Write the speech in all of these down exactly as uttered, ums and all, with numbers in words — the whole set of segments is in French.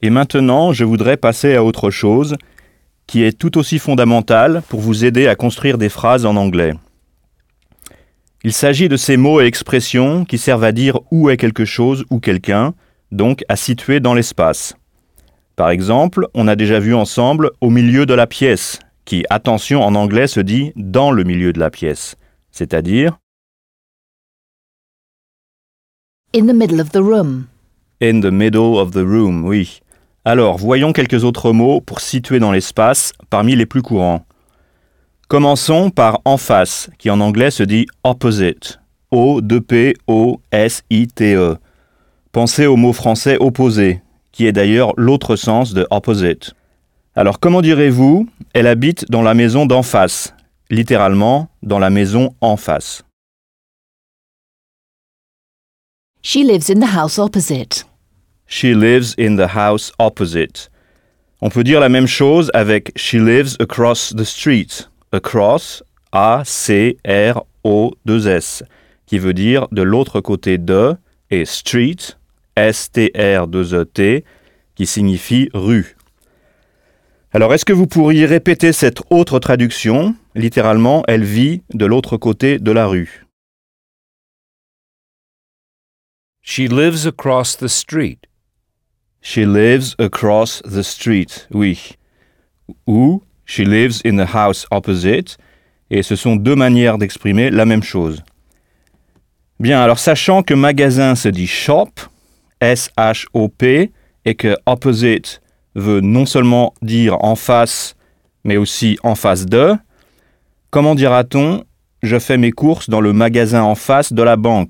Et maintenant, je voudrais passer à autre chose qui est tout aussi fondamentale pour vous aider à construire des phrases en anglais. Il s'agit de ces mots et expressions qui servent à dire où est quelque chose ou quelqu'un, donc à situer dans l'espace. Par exemple, on a déjà vu ensemble « au milieu de la pièce », qui, attention, en anglais se dit « dans le milieu de la pièce », c'est-à-dire « in the middle of the room ». In the middle of the room, oui. Alors, voyons quelques autres mots pour situer dans l'espace, parmi les plus courants. Commençons par « en face », qui en anglais se dit « opposite », O deux P O S I T E. Pensez au mot français « opposé », qui est d'ailleurs l'autre sens de « opposite ». Alors, comment direz-vous « elle habite dans la maison d'en face », littéralement « dans la maison en face ». She lives in the house opposite. She lives in the house opposite. On peut dire la même chose avec She lives across the street. Across, A C R O deux S, qui veut dire de l'autre côté de, et street, S T R deux E T, qui signifie rue. Alors, est-ce que vous pourriez répéter cette autre traduction? Littéralement, elle vit de l'autre côté de la rue. She lives across the street. She lives across the street, oui. Ou she lives in the house opposite, et ce sont deux manières d'exprimer la même chose. Bien, alors sachant que magasin se dit shop, S H O P, et que opposite veut non seulement dire en face, mais aussi en face de, comment dira-t-on « je fais mes courses dans le magasin en face de la banque » ?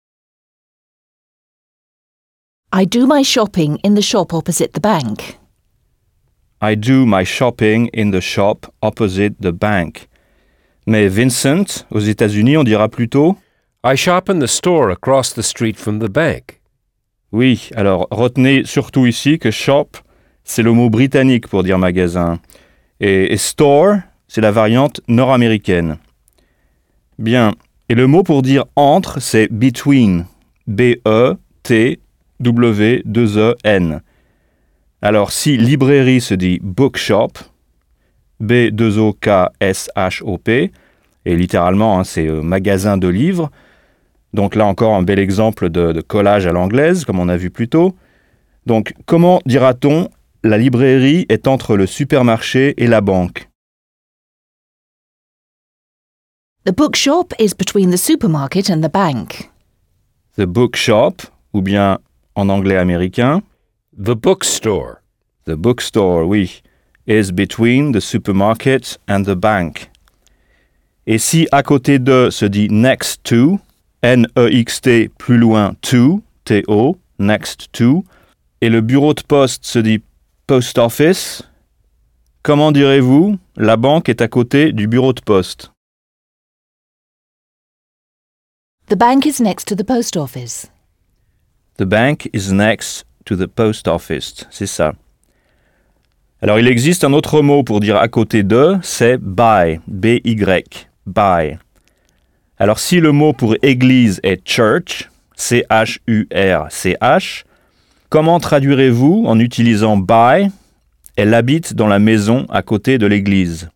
I do my shopping in the shop opposite the bank. I do my shopping in the shop opposite the bank. Mais Vincent, aux États-Unis, on dira plutôt I shop in the store across the street from the bank. Oui, alors retenez surtout ici que shop, c'est le mot britannique pour dire magasin. Et, et store, c'est la variante nord-américaine. Bien, et le mot pour dire entre, c'est between. B E T W deux E N. Alors, si librairie se dit bookshop, B deux O K S H O P, et littéralement, hein, c'est euh, magasin de livres. Donc là encore, un bel exemple de, de collage à l'anglaise, comme on a vu plus tôt. Donc, comment dira-t-on « la librairie est entre le supermarché et la banque » ? The bookshop is between the supermarket and the bank. The bookshop, ou bien en anglais américain, The bookstore. The bookstore, oui, is between the supermarket and the bank. Et si à côté de se dit next to, N E X T plus loin to, T O, next to, et le bureau de poste se dit post office, comment direz-vous la banque est à côté du bureau de poste? The bank is next to the post office. The bank is next to the post office, c'est ça. Alors, il existe un autre mot pour dire à côté de, c'est by, B Y, by. Alors, si le mot pour église est church, C H U R C H, comment traduirez-vous en utilisant by? Elle habite dans la maison à côté de l'église.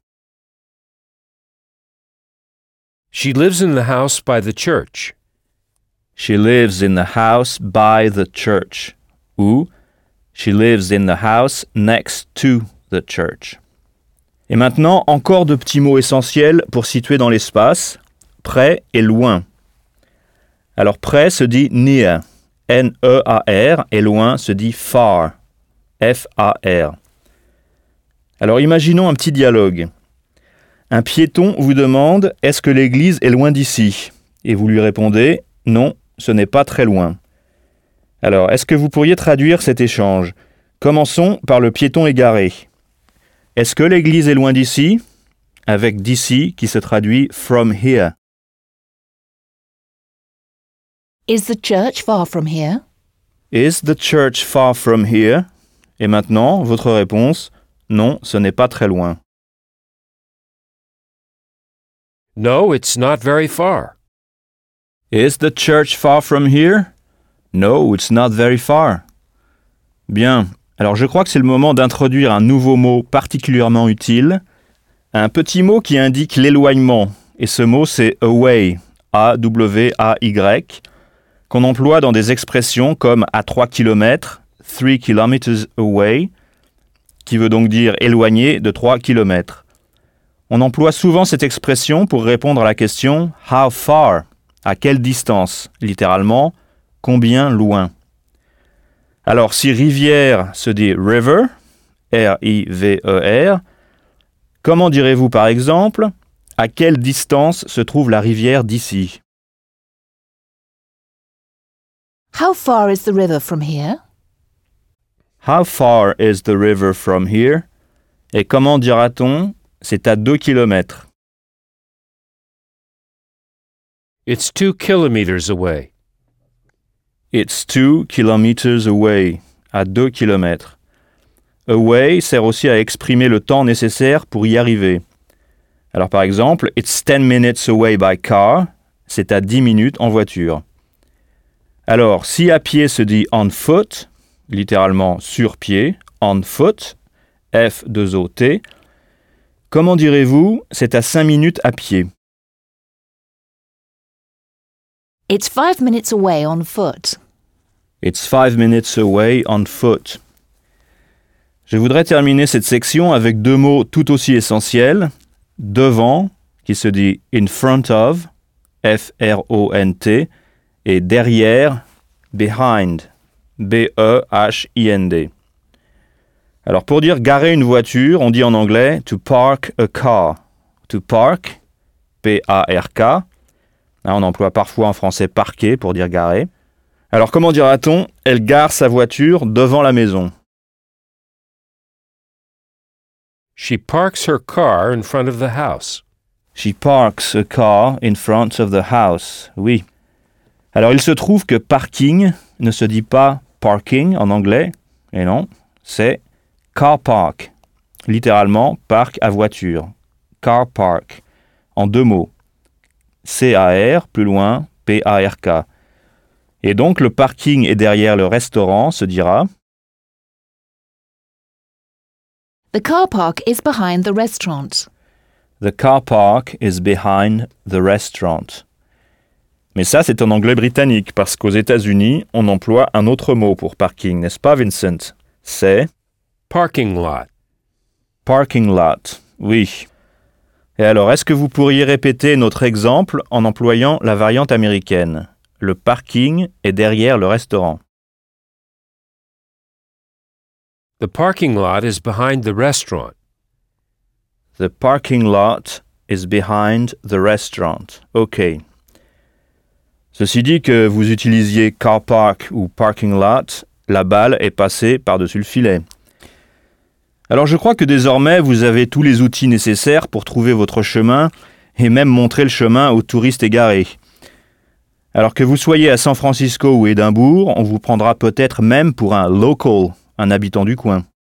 She lives in the house by the church. She lives in the house by the church. Ou she lives in the house next to the church. Et maintenant, encore de petits mots essentiels pour situer dans l'espace, près et loin. Alors près se dit near, N E A R, et loin se dit far, F A R. Alors imaginons un petit dialogue. Un piéton vous demande « Est-ce que l'église est loin d'ici ?» Et vous lui répondez « Non, ce n'est pas très loin. » Alors, est-ce que vous pourriez traduire cet échange? Commençons par le piéton égaré. Est-ce que l'église est loin d'ici? Avec d'ici qui se traduit from here. Is the church far from here? Is the church far from here? Et maintenant, votre réponse? Non, ce n'est pas très loin. No, it's not very far. Is the church far from here? No, it's not very far. Bien. Alors je crois que c'est le moment d'introduire un nouveau mot particulièrement utile, un petit mot qui indique l'éloignement, et ce mot c'est away, A W A Y, qu'on emploie dans des expressions comme à trois kilomètres, three kilometers away, qui veut donc dire éloigné de trois kilomètres. On emploie souvent cette expression pour répondre à la question « how far ?» à quelle distance, littéralement, combien loin. Alors si rivière se dit river, R I V E R, comment direz-vous par exemple à quelle distance se trouve la rivière d'ici? How far is the river from here? How far is the river from here? Et comment dira-t-on c'est à deux kilomètres? It's two kilometers away. It's two kilometers away, à deux kilomètres. Away sert aussi à exprimer le temps nécessaire pour y arriver. Alors par exemple, it's ten minutes away by car, c'est à dix minutes en voiture. Alors, si à pied se dit on foot, littéralement sur pied, on foot, F deux O T, comment direz-vous c'est à cinq minutes à pied? It's five minutes away on foot. It's five minutes away on foot. Je voudrais terminer cette section avec deux mots tout aussi essentiels. Devant, qui se dit in front of, F R O N T, et derrière, behind, B E H I N D. Alors pour dire garer une voiture, on dit en anglais to park a car. To park, P A R K. On emploie parfois en français parquer pour dire garer. Alors comment dira-t-on elle gare sa voiture devant la maison? She parks her car in front of the house. She parks a car in front of the house. Oui. Alors il se trouve que parking ne se dit pas parking en anglais, et non, c'est car park. Littéralement, parc à voiture. Car park. En deux mots. C A R, plus loin, P A R K. Et donc le parking est derrière le restaurant se dira The car park is behind the restaurant. The car park is behind the restaurant. Mais ça, c'est en anglais britannique, parce qu'aux États-Unis, on emploie un autre mot pour parking, n'est-ce pas, Vincent? C'est Parking lot. parking lot, oui. Et alors, est-ce que vous pourriez répéter notre exemple en employant la variante américaine? Le parking est derrière le restaurant. The parking lot is behind the restaurant. The parking lot is behind the restaurant. OK. Ceci dit que vous utilisiez car park ou parking lot, la balle est passée par-dessus le filet. Alors je crois que désormais vous avez tous les outils nécessaires pour trouver votre chemin et même montrer le chemin aux touristes égarés. Alors que vous soyez à San Francisco ou Édimbourg, on vous prendra peut-être même pour un local, un habitant du coin.